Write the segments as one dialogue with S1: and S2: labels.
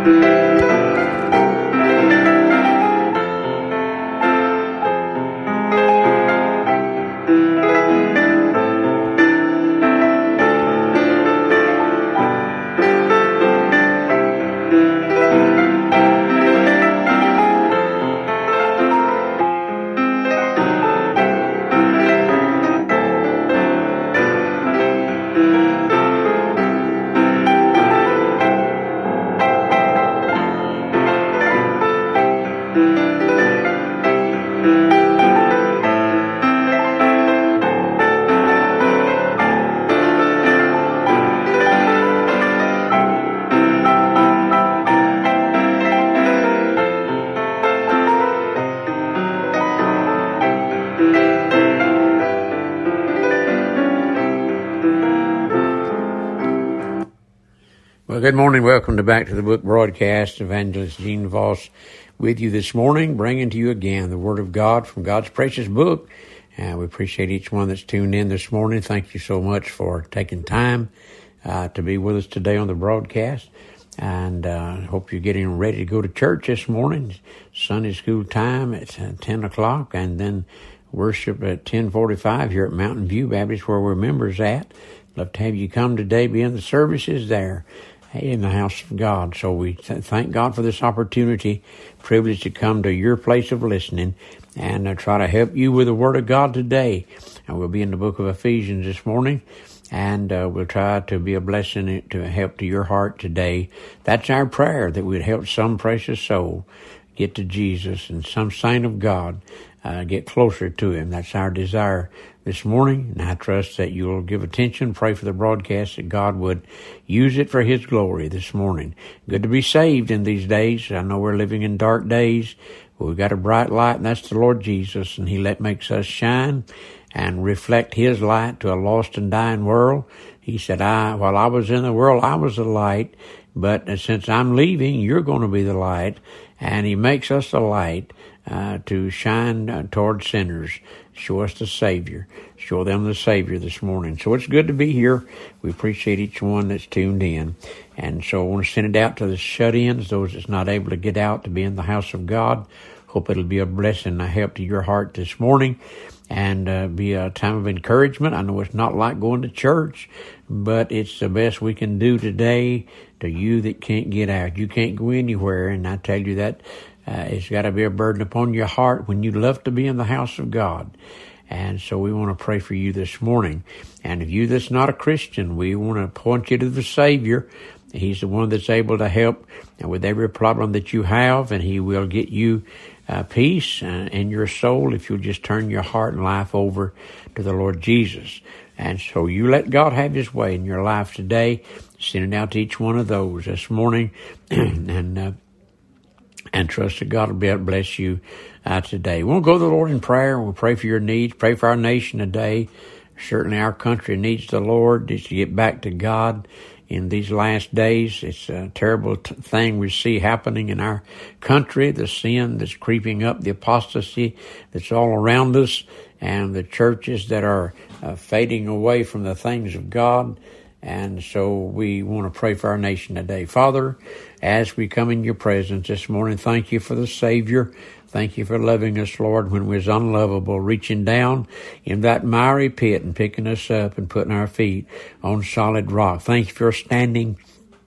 S1: Well, good morning. Welcome to Back to the Book broadcast. Evangelist Gene Voss with you this morning, bringing to you again the Word of God from God's precious book. We appreciate each one that's tuned in this morning. Thank you so much for taking time to be with us today on the broadcast. And hope you're getting ready to go to church this morning. Sunday school time at 10 o'clock, and then worship at 10:45 here at Mountain View Baptist, where we're members at. Love to have you come today, be in the services there in the house of God. So we thank God for this opportunity, privilege to come to your place of listening and try to help you with the Word of God today. And we'll be in the book of Ephesians this morning, and we'll try to be a blessing to help to your heart today. That's our prayer, that we'd help some precious soul get to Jesus and some saint of God get closer to Him. That's our desire this morning, and I trust that you'll give attention, pray for the broadcast, that God would use it for His glory this morning. Good to be saved in these days. I know we're living in dark days, but we've got a bright light, and that's the Lord Jesus, and He makes us shine and reflect His light to a lost and dying world. He said, while I was in the world, I was the light, but since I'm leaving, you're going to be the light. And He makes us the light to shine toward sinners. Show us the Savior. Show them the Savior this morning. So it's good to be here. We appreciate each one that's tuned in. And so I want to send it out to the shut-ins, those that's not able to get out to be in the house of God. Hope it'll be a blessing and a help to your heart this morning, and be a time of encouragement. I know it's not like going to church, but it's the best we can do today to you that can't get out. You can't go anywhere, and I tell you that it's got to be a burden upon your heart when you love to be in the house of God. And so we want to pray for you this morning. And if you that's not a Christian, we want to point you to the Savior. He's the one that's able to help with every problem that you have, and He will get you peace in your soul if you'll just turn your heart and life over to the Lord Jesus. And so you let God have His way in your life today. Send it out to each one of those this morning, and trust that God will be able to bless you today. We'll go to the Lord in prayer. We'll pray for your needs, pray for our nation today. Certainly our country needs the Lord to get back to God in these last days. It's a terrible thing we see happening in our country, the sin that's creeping up, the apostasy that's all around us, and the churches that are fading away from the things of God. And so we want to pray for our nation today. Father, as we come in your presence this morning, thank you for the Savior. Thank you for loving us, Lord, when we was unlovable, reaching down in that miry pit and picking us up and putting our feet on solid rock. Thank you for standing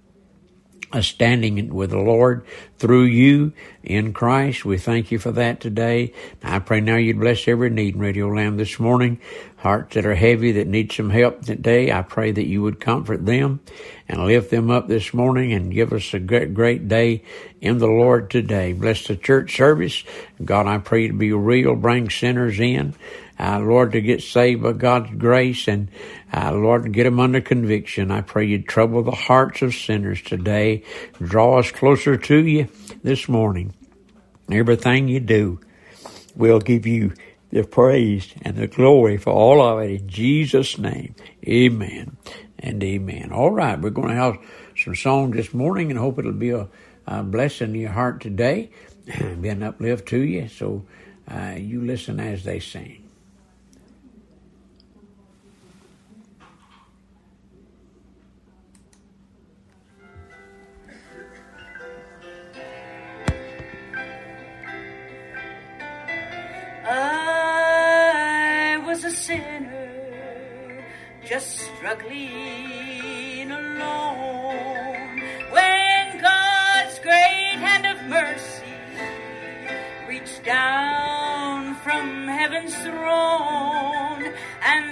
S1: with the Lord through you in Christ. We thank you for that today. I pray now you'd bless every need in Radio Land this morning. Hearts that are heavy, that need some help today, I pray that you would comfort them and lift them up this morning and give us a great day in the Lord today. Bless the church service. God, I pray to be real, bring sinners in. Lord, to get saved by God's grace, and Lord, get them under conviction. I pray you'd trouble the hearts of sinners today. Draw us closer to you this morning. Everything you do, we'll give you the praise and the glory for all of it in Jesus' name. Amen and amen. All right, we're going to have some songs this morning, and hope it'll be a blessing in your heart today, be an uplift to you. So you listen as they sing.
S2: struggling alone, when God's great hand of mercy reached down from heaven's throne, and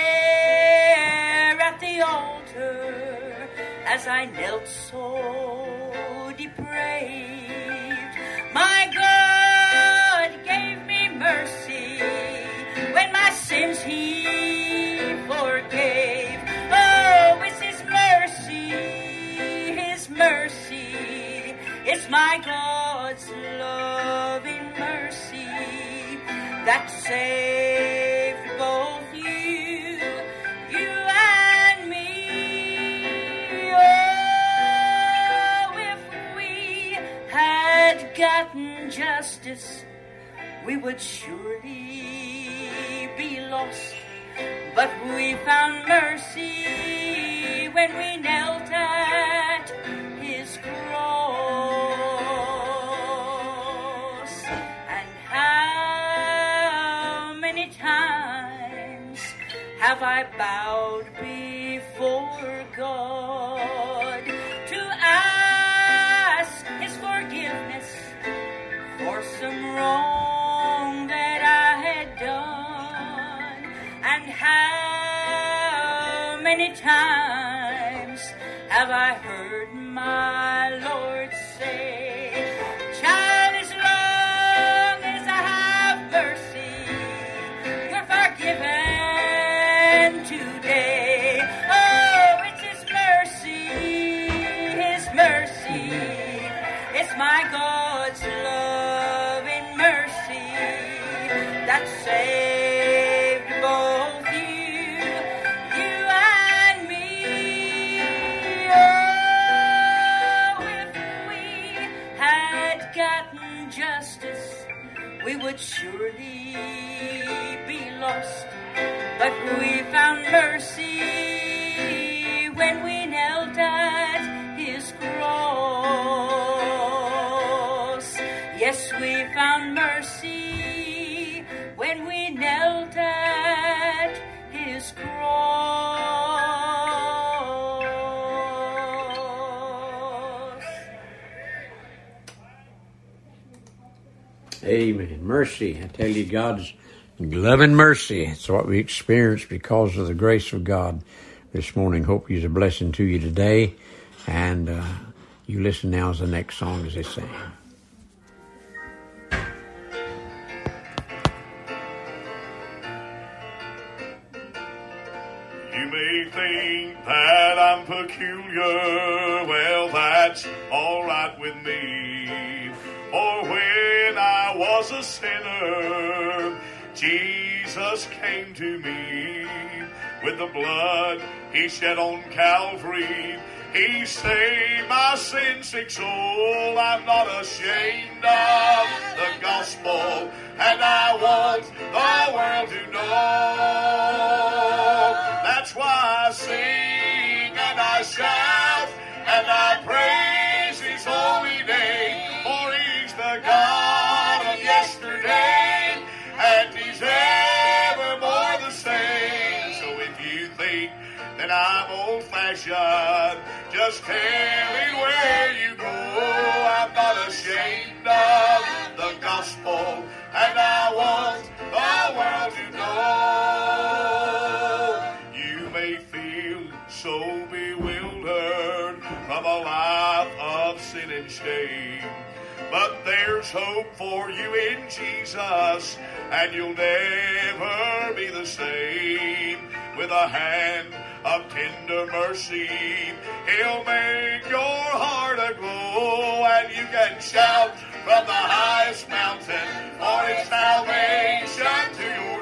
S2: there at the altar, as I knelt so depraved, my God gave me mercy when my sins He forgave. Oh, it's His mercy, it's my God's loving mercy that saved both you and me. Oh, if we had gotten justice, we would surely be lost. But we found mercy when we knelt at His cross. And how many times have I bowed before God to ask His forgiveness for some wrong that I had done? And how many times have I heard my Lord say, "Child, as long as I have mercy, you're forgiven today." Oh, it's His mercy, it's my God's loving mercy that saved both you and me. Oh, if we had gotten justice, we would surely be lost. But we found mercy when we knelt at His cross. Yes, we found mercy when we knelt at His cross.
S1: Amen. Mercy. I tell you, God's loving mercy. It's what we experience because of the grace of God this morning. Hope He's a blessing to you today. And you listen now as the next song as they sing.
S3: You may think that I'm peculiar. Well, that's all right with me. For when I was a sinner, Jesus came to me. With the blood He shed on Calvary, He saved my sin-sick soul. I'm not ashamed of the gospel, and I want the world to know. That's why I sing and I shout and I praise His holy name. For He's the God of yesterday, and He's evermore the same. So if you think that I'm old-fashioned, just tell me where you go. I'm not ashamed of the gospel, and I want the world to know. You may feel so bewildered from a life of sin and shame, but there's hope for you in Jesus, and you'll never be the same. With a hand of tender mercy, He'll make your heart aglow, and you can shout from the highest mountain, for it's salvation to your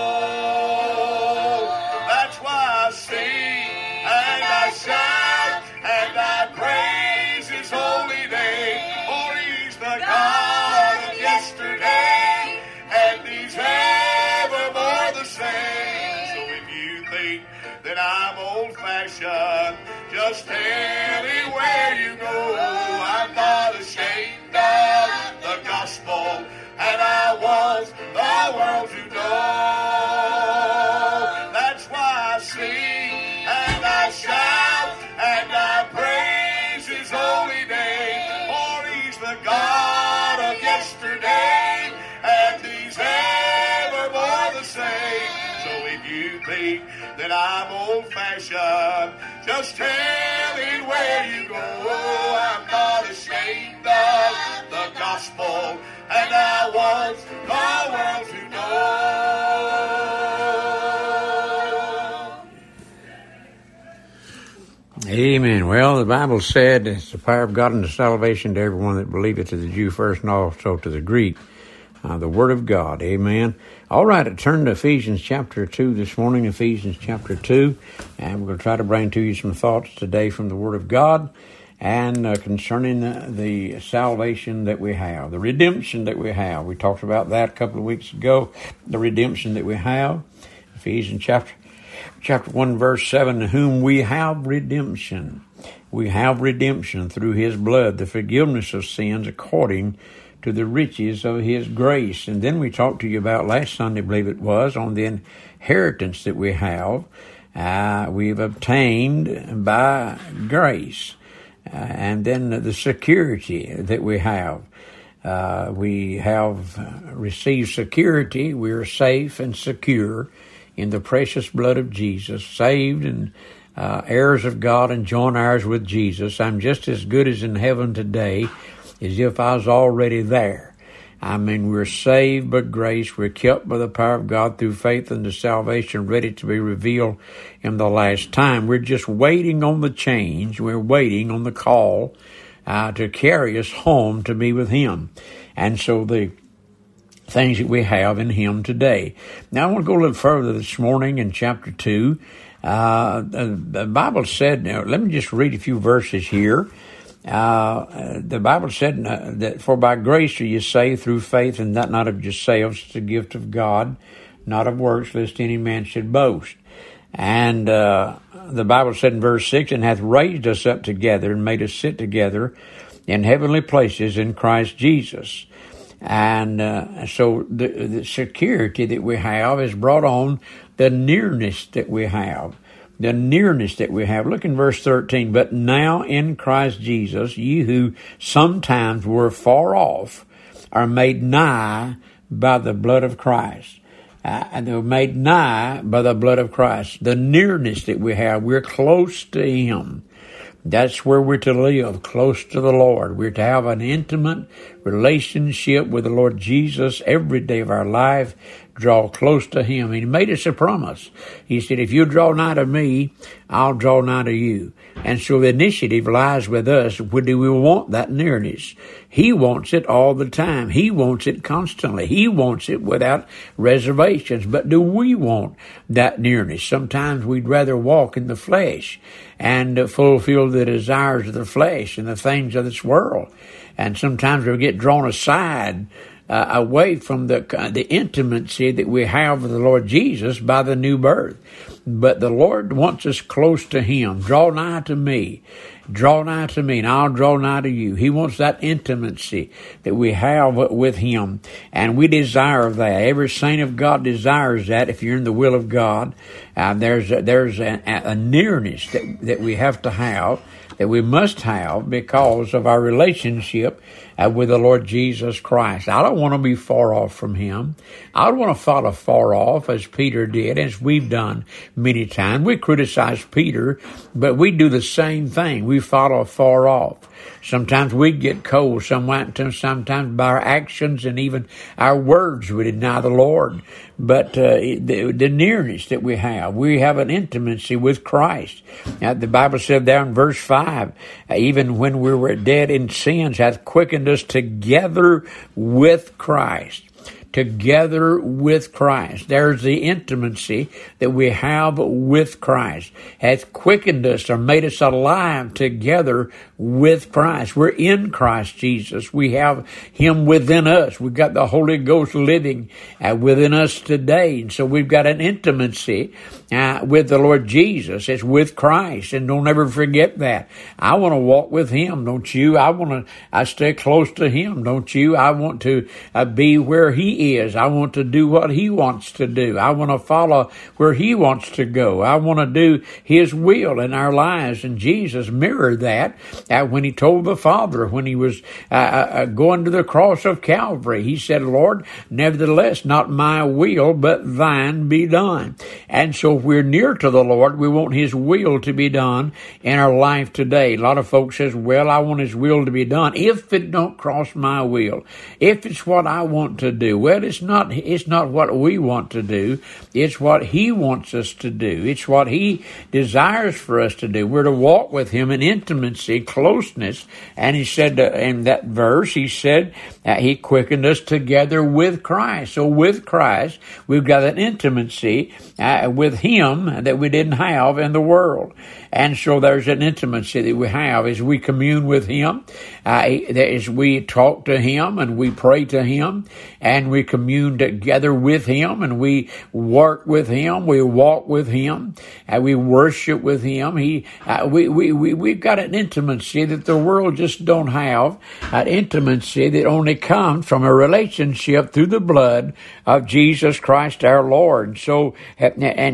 S3: soul. That's why I sing and I shout and I praise His holy name, for He's the God of yesterday, and He's evermore the same. That I'm old-fashioned, just tell me where you go. I'm not ashamed of the gospel, and I want the world to know. That's why I sing that I'm old-fashioned. Just tell me where you go. I'm not ashamed of the gospel, and I want the world to know.
S1: Amen. Well, the Bible said it's the power of God and the salvation to everyone that believeth, to the Jew first and also to the Greek. The Word of God. Amen. All right, I turned to Ephesians chapter 2 this morning, Ephesians chapter 2, and we're going to try to bring to you some thoughts today from the Word of God and concerning the salvation that we have, the redemption that we have. We talked about that a couple of weeks ago, the redemption that we have. Ephesians chapter 1, verse 7, whom we have redemption. We have redemption through His blood, the forgiveness of sins according to the riches of His grace. And then we talked to you about last Sunday, I believe it was, on the inheritance that we have. We've obtained by grace. And then the security that we have. We have received security. We are safe and secure in the precious blood of Jesus, saved and heirs of God and joint heirs with Jesus. I'm just as good as in heaven today as if I was already there. I mean, we're saved by grace. We're kept by the power of God through faith unto salvation, ready to be revealed in the last time. We're just waiting on the change. We're waiting on the call to carry us home to be with Him. And so the things that we have in Him today. Now, I want to go a little further this morning in chapter 2. The Bible said, now let me just read a few verses here. The Bible said that for by grace are you saved through faith, and that not of yourselves, it's a gift of God, not of works, lest any man should boast. And the Bible said in verse 6, and hath raised us up together and made us sit together in heavenly places in Christ Jesus. And so the security that we have is brought on the nearness that we have. The nearness that we have. Look in verse 13. But now in Christ Jesus, ye who sometimes were far off are made nigh by the blood of Christ. And they were made nigh by the blood of Christ. The nearness that we have, we're close to Him. That's where we're to live, close to the Lord. We're to have an intimate relationship with the Lord Jesus every day of our life. Draw close to Him. And He made us a promise. He said, if you draw nigh to me, I'll draw nigh to you. And so the initiative lies with us. Do we want that nearness? He wants it all the time. He wants it constantly. He wants it without reservations. But do we want that nearness? Sometimes we'd rather walk in the flesh and fulfill the desires of the flesh and the things of this world. And sometimes we get drawn aside away from the intimacy that we have with the Lord Jesus by the new birth. But the Lord wants us close to Him. Draw nigh to me. Draw nigh to me, and I'll draw nigh to you. He wants that intimacy that we have with Him, and we desire that. Every saint of God desires that if you're in the will of God. There's a nearness that we have to have, that we must have because of our relationship with the Lord Jesus Christ. I don't want to be far off from Him. I don't want to follow far off as Peter did, as we've done many times. We criticize Peter, but we do the same thing. We follow far off. Sometimes we get cold, sometimes by our actions and even our words we deny the Lord. But the nearness that we have an intimacy with Christ. Now, the Bible said there in verse 5, even when we were dead in sins, hath quickened us together with Christ. Together with Christ. There's the intimacy that we have with Christ. Has quickened us or made us alive together with Christ. We're in Christ Jesus. We have Him within us. We've got the Holy Ghost living within us today. And so we've got an intimacy with the Lord Jesus. It's with Christ. And don't ever forget that. I want to walk with Him, don't you? I stay close to Him, don't you? I want to be where He He is. I want to do what He wants to do. I want to follow where He wants to go. I want to do His will in our lives. And Jesus mirrored that when He told the Father, when He was going to the cross of Calvary. He said, Lord, nevertheless, not my will, but thine be done. And so if we're near to the Lord, we want His will to be done in our life today. A lot of folks says, well, I want His will to be done if it don't cross my will, if it's what I want to do. Well, it's not what we want to do. It's what He wants us to do. It's what He desires for us to do. We're to walk with Him in intimacy, closeness. And He said in that verse, He said, He quickened us together with Christ. So with Christ, we've got an intimacy with Him that we didn't have in the world. And so there's an intimacy that we have as we commune with Him, as we talk to Him and we pray to Him and we commune together with Him and we work with Him, we walk with Him, and we worship with Him. We've got an intimacy that the world just don't have, an intimacy that only comes from a relationship through the blood of Jesus Christ our Lord. So, and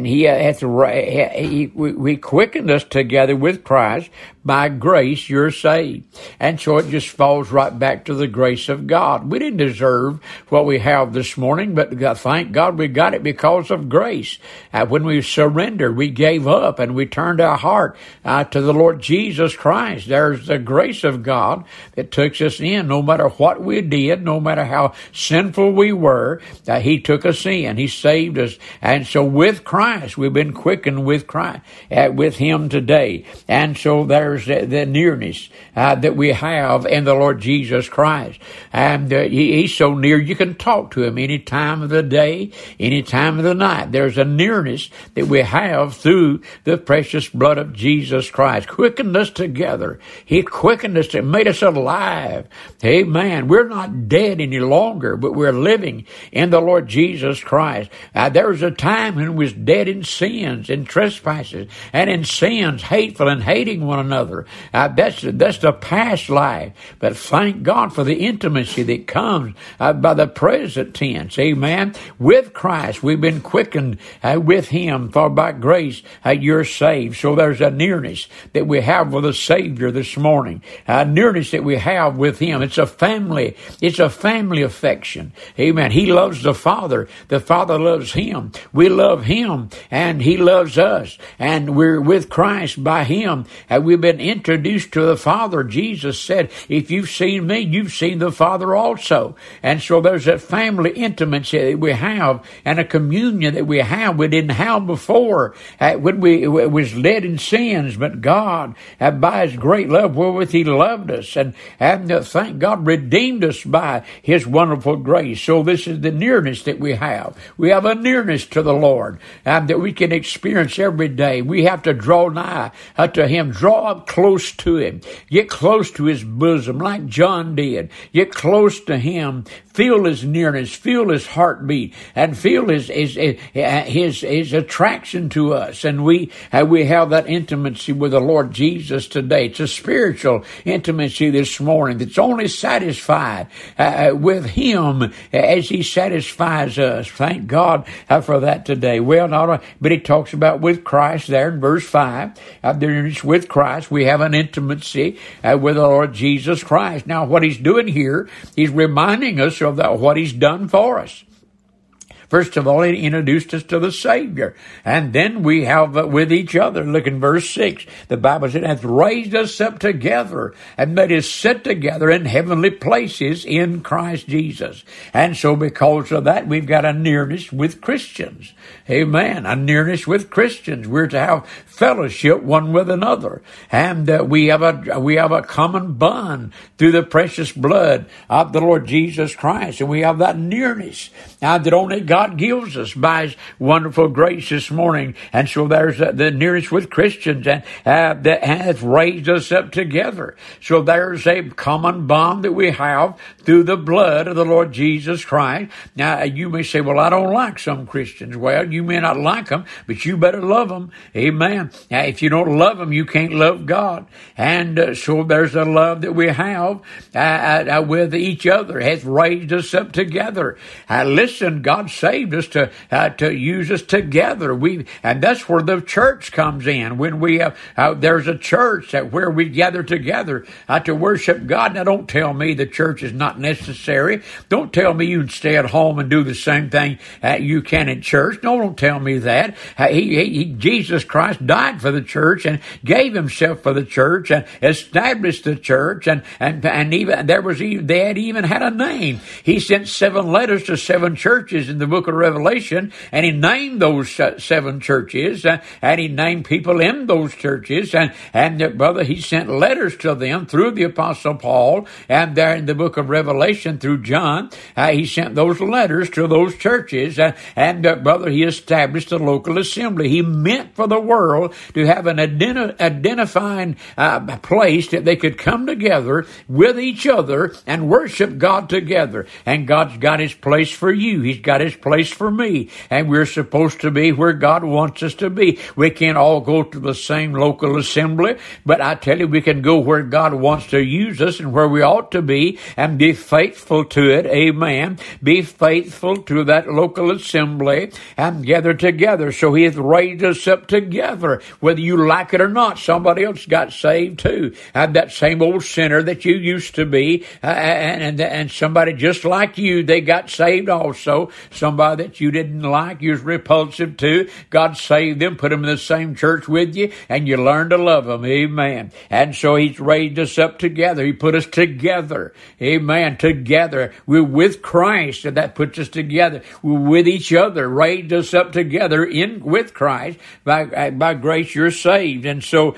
S1: we quickened us together with Christ. By grace, you're saved. And so it just falls right back to the grace of God. We didn't deserve what we have this morning, but thank God we got it because of grace. When we surrendered, we gave up and we turned our heart to the Lord Jesus Christ. There's the grace of God that took us in. No matter what we did, no matter how sinful we were, He took us in. He saved us. And so with Christ, we've been quickened with Christ, with Him today. And so there's the nearness that we have in the Lord Jesus Christ. And He's so near you can talk to Him any time of the day, any time of the night. There's a nearness that we have through the precious blood of Jesus Christ. Quickened us together. He quickened us and made us alive. Amen. We're not dead any longer, but we're living in the Lord Jesus Christ. There was a time when we was dead in sins and trespasses and in sins, hateful and hating one another. That's the past life. But thank God for the intimacy that comes by the present tense. Amen. With Christ, we've been quickened with Him, for by grace you're saved. So there's a nearness that we have with the Savior this morning. A nearness that we have with Him. It's a family affection. Amen. He loves the Father. The Father loves Him. We love Him and He loves us. And we're with Christ by Him. We've been introduced to the Father. Jesus said, if you've seen me, you've seen the Father also. And so there's that family intimacy that we have and a communion that we have we didn't have before when we was dead in sins. But God, by His great love wherewith He loved us and thank God redeemed us by His wonderful grace. So this is the nearness that we have. We have a nearness to the Lord that we can experience every day. We have to draw nigh to Him, draw up close to Him, get close to His bosom like John did. Get close to Him, feel His nearness, feel His heartbeat, and feel His attraction to us. And we have that intimacy with the Lord Jesus today. It's a spiritual intimacy this morning that's only satisfied with Him as He satisfies us. Thank God for that today. Well, but He talks about with Christ there in verse 5. There's with Christ we have an intimacy with the Lord Jesus Christ. Now, what He's doing here, He's reminding us of what He's done for us. First of all, He introduced us to the Savior. And then we have with each other. Look in verse 6. The Bible said, hath raised us up together and made us sit together in heavenly places in Christ Jesus. And so because of that, we've got a nearness with Christians. Amen. A nearness with Christians. We're to have fellowship one with another. And we have a common bond through the precious blood of the Lord Jesus Christ. And we have that nearness that only God God gives us by His wonderful grace this morning. And so there's the nearest with Christians and that has raised us up together. So there's a common bond that we have through the blood of the Lord Jesus Christ. Now, you may say, well, I don't like some Christians. Well, you may not like them, but you better love them. Amen. Now, if you don't love them, you can't love God. And so there's a love that we have with each other, has raised us up together. Listen, God saved us to use us together. And that's where the church comes in. When we have, there's a church where we gather together to worship God. Now, don't tell me the church is not necessary. Don't tell me you can stay at home and do the same thing you can in church. No, don't tell me that. Jesus Christ died for the church and gave Himself for the church and established the church, and even they had even had a name. He sent 7 letters to 7 churches in the book of Revelation, and He named those 7 churches, and He named people in those churches, and brother, He sent letters to them through the Apostle Paul, and there in the book of Revelation through John, He sent those letters to those churches, and brother, He established a local assembly. He meant for the world to have an identifying place that they could come together with each other and worship God together. And God's got His place for you. He's got His place for me. And we're supposed to be where God wants us to be. We can't all go to the same local assembly, but I tell you, we can go where God wants to use us and where we ought to be and be faithful to it. Amen. Be faithful to that local assembly and gather together. So He has raised us up together. Whether you like it or not, somebody else got saved too. That same old sinner that you used to be, and somebody just like you, they got saved also. Somebody that you didn't like, you was repulsive to, God saved them, put them in the same church with you, and you learned to love them. Amen. And so He's raised us up together. He put us together. Amen. Together. We're with Christ, and that puts us together. We're with each other, raised us up together with Christ. By grace you're saved. And so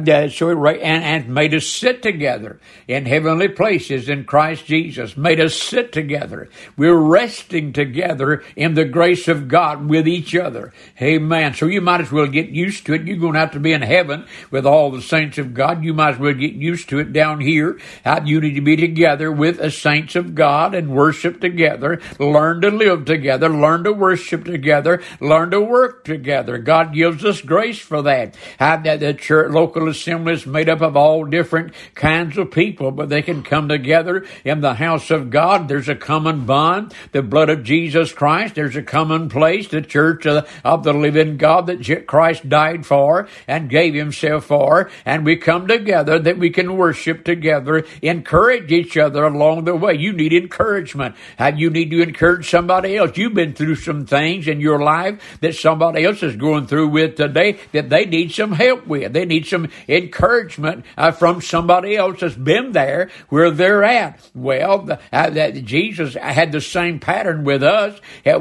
S1: it made us sit together in heavenly places in Christ Jesus. Made us sit together. We're resting together in the grace of God with each other. Amen. So you might as well get used to it. You're going to have to be in heaven with all the saints of God. You might as well get used to it down here. You need to be together with the saints of God and worship together. Learn to live together. Learn to worship together. Learn to work together. God gives us grace for that. The church, local assembly is made up of all different kinds of people, but they can come together in the house of God. There's a common bond, the blood of Jesus Christ. There's a common place, the church of the living God that Christ died for and gave Himself for. And we come together that we can worship together, encourage each other along the way. You need encouragement. You need to encourage somebody else. You've been through some things in your life that somebody else is going through with today that they need some help with. They need some encouragement from somebody else that's been there where they're at. Well, Jesus had the same pattern with us.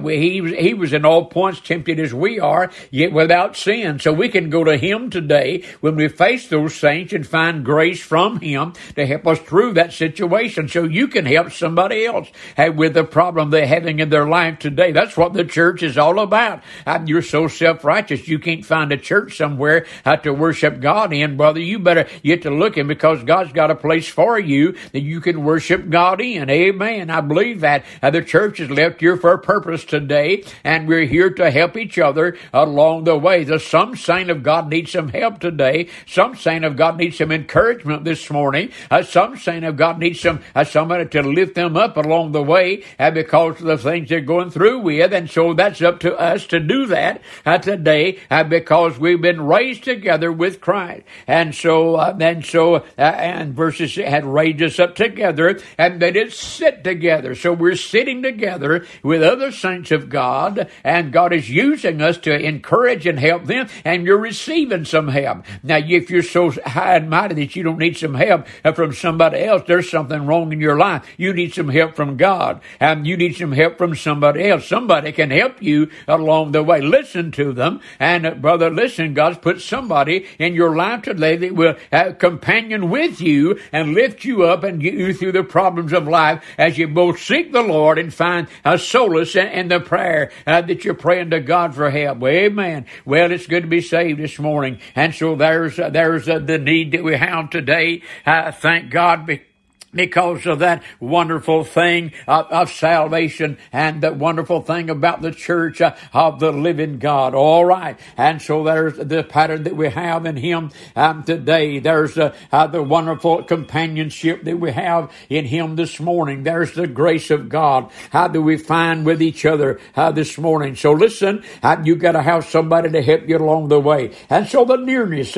S1: He was in all points tempted as we are, yet without sin. So we can go to Him today when we face those things and find grace from Him to help us through that situation so you can help somebody else with the problem they're having in their life today. That's what the church is all about. You're so self-righteous you can't find a church somewhere to worship God in, brother. You better get to looking, because God's got a place for you that you can worship God in. Amen. I believe that. The church has left here for a purpose today, and we're here to help each other along the way. Some saint of God needs some help today. Some saint of God needs some encouragement this morning. Some saint of God needs somebody to lift them up along the way because of the things they're going through with. And so that's up to us to do that today because we've been raised together with Christ. And verses had raised us up together, and they did sit together. So we're sitting together with other saints of God, and God is using us to encourage and help them, and you're receiving some help. Now, if you're so high and mighty that you don't need some help from somebody else, there's something wrong in your life. You need some help from God, and you need some help from somebody else. Somebody can help you along the way. Listen to them, and brother, listen, God's put somebody in your life today that will companion with you and lift you up and get you through the problems of life as you both seek the Lord and find a solace and the prayer that you're praying to God for help. Amen. Well, it's good to be saved this morning. And so there's the need that we have today. Thank God because of that wonderful thing of salvation and the wonderful thing about the church of the living God. All right. And so there's the pattern that we have in Him today. There's the wonderful companionship that we have in Him this morning. There's the grace of God. How do we find with each other this morning? So listen, you got to have somebody to help you along the way. And so the nearness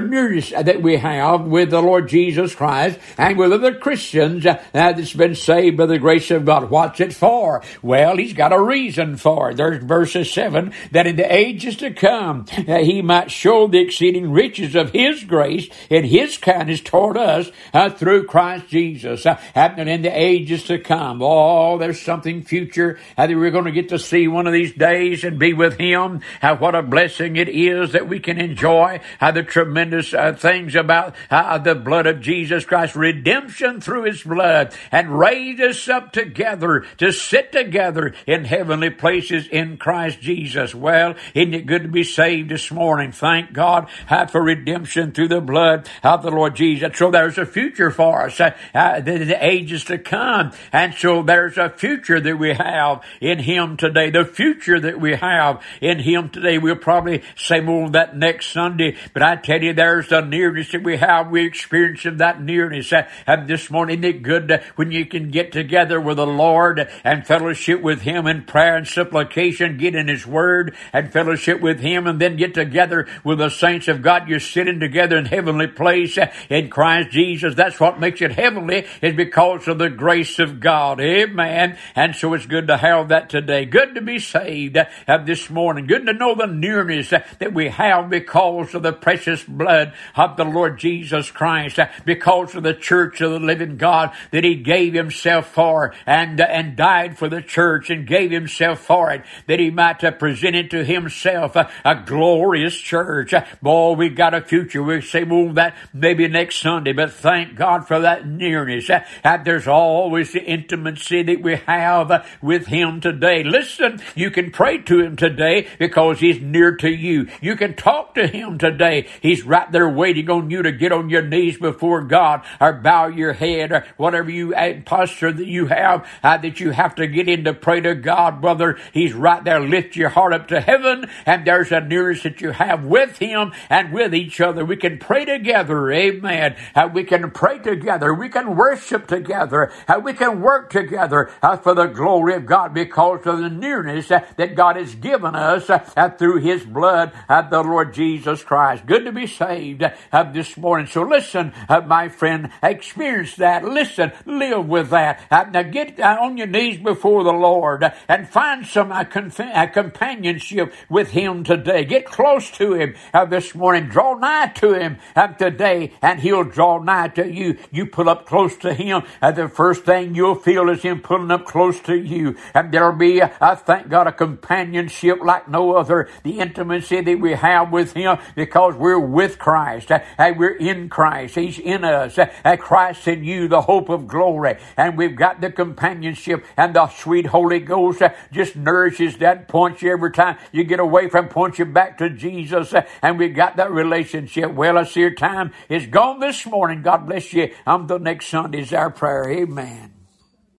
S1: that we have with the Lord Jesus Christ and with other Christians that's been saved by the grace of God. What's it for? Well, He's got a reason for it. There's verses 7, that in the ages to come, He might show the exceeding riches of His grace and His kindness toward us through Christ Jesus. Happening in the ages to come. Oh, there's something future that we're going to get to see one of these days and be with Him. What a blessing it is that we can enjoy the tremendous things about the blood of Jesus Christ, redemption through His blood, and raise us up together to sit together in heavenly places in Christ Jesus. Well, isn't it good to be saved this morning? Thank God for redemption through the blood of the Lord Jesus. So there's a future for us in the ages to come. And so there's a future that we have in Him today. The future that we have in Him today. We'll probably say more on that next Sunday. But I tell you, there's the nearness that we have. We experience that nearness this morning. Isn't it good when you can get together with the Lord and fellowship with Him in prayer and supplication, get in His Word and fellowship with Him, and then get together with the saints of God. You're sitting together in heavenly place in Christ Jesus. That's what makes it heavenly, is because of the grace of God. Amen. And so it's good to have that today. Good to be saved this morning. Good to know the nearness that we have because of the precious blood of the Lord Jesus Christ, because of the church of the living God that He gave Himself for and died for the church and gave Himself for it, that He might present it to Himself a glorious church. Boy, we got a future. We'll say more on that maybe next Sunday, but thank God for that nearness. There's always the intimacy that we have with Him today. Listen, you can pray to Him today because He's near to you. You can talk to Him today. He's right there waiting on you to get on your knees before God or bow your head or whatever posture that you have that you have to get in to pray to God, brother. He's right there. Lift your heart up to heaven, and there's a nearness that you have with Him and with each other. We can pray together. Amen. We can pray together. We can worship together. We can work together for the glory of God because of the nearness that God has given us through His blood, the Lord Jesus Christ. Good to be saved this morning. So listen, my friend, experience that. Listen, live with that. Now get on your knees before the Lord and find some companionship with Him today. Get close to Him this morning. Draw nigh to Him today, and He'll draw nigh to you. You pull up close to Him, the first thing you'll feel is Him pulling up close to you. And there'll be, thank God, a companionship like no other. The intimacy that we have with Him because we're with Christ. We're in Christ. He's in us. Christ in you, the hope of glory. And we've got the companionship, and the sweet Holy Ghost just nourishes that, points you every time you get away from, points you back to Jesus. And we've got that relationship. Well, I see your time is gone this morning. God bless you. Until next Sunday is our prayer. Amen.